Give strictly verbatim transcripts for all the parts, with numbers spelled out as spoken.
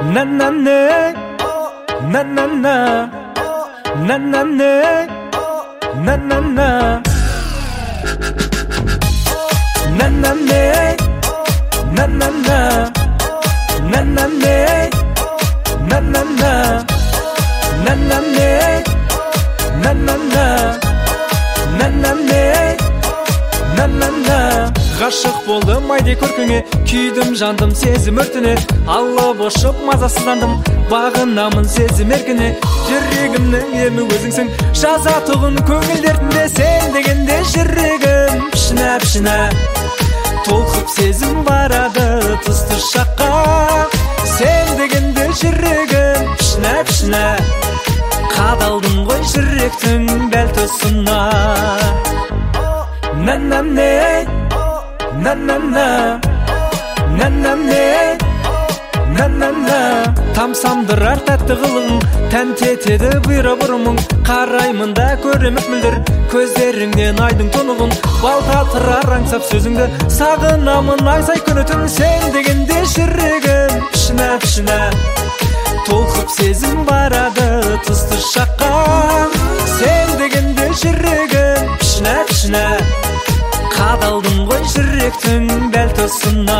Na na na, na na na, na na na, na na na, na na na, na na na, na na na, na na na, na na na, na na na, na na na, na na na. Ғашық болдым айде көркіңе, күйдім жандым сезім өртіне, алла бошып мазасыздандым, бағынамын сезім еркіне. Жүрегімнің емі өзіңсің, жазатұғын көңіл дертінде, сен дегенде жүрегім пішіне пішіне. Толқып сезім барады тұсты шаққа, сен дегенде жүрегім пішіне пішіне. Қадалдың ғой жүректің дәл тұсына. На-на-не, на-на-на, на-на-не, на-на-на. Тамсамдырар тәтті қылың, тәнті етеді бұйра бұрымың. Қараймын да көремек мүлдір, көздеріңнен айдың тұнығын. Балтатырар аңсап сөзіңді, сағынамын аңсай күні түн. Сен дегенде жүрегім пішіне пішіне. Толқып сезім барады тұсты шаққа, сен дегенде жүрегім пішіне пішіне. Қадалдың ғой жүректің дәл тұсына.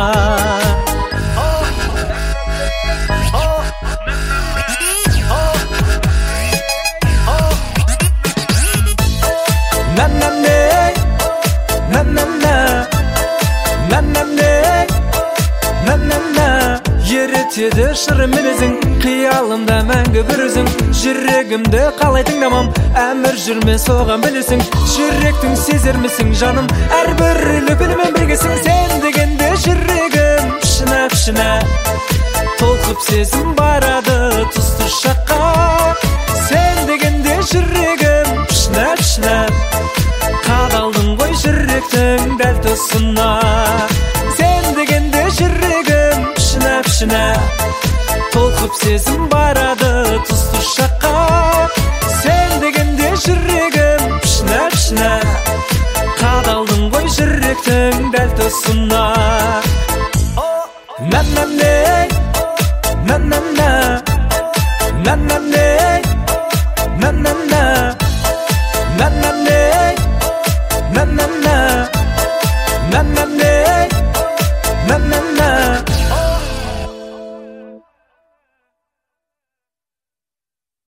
На-на-не, на-на-на, на-на-не, на-на-на. Еретеді шыры мінезің, қиялымда мәңгі бір өзің. Жүрегімді қалай тыңдамам, әмір жүрме соған білесің. Жүректің сезермісің жаным, әрбір лүпілімен біргесің. Сен дегенде жүрегім пішіне пішіне. Толқып сезім барады тұсты шаққа, сен дегенде жүрегім пішіне пішіне. Қадалдың ғой жүректің дәл тұсына. Сен дегенде жүрегім пішіне пішіне. Толқып сезім барады тұсты шаққа, сен дегенде жүрегім пішіне пішіне. Қадалдың ғой жүректің дәл тұсына. На-на-не, на-на-на, на-на-на.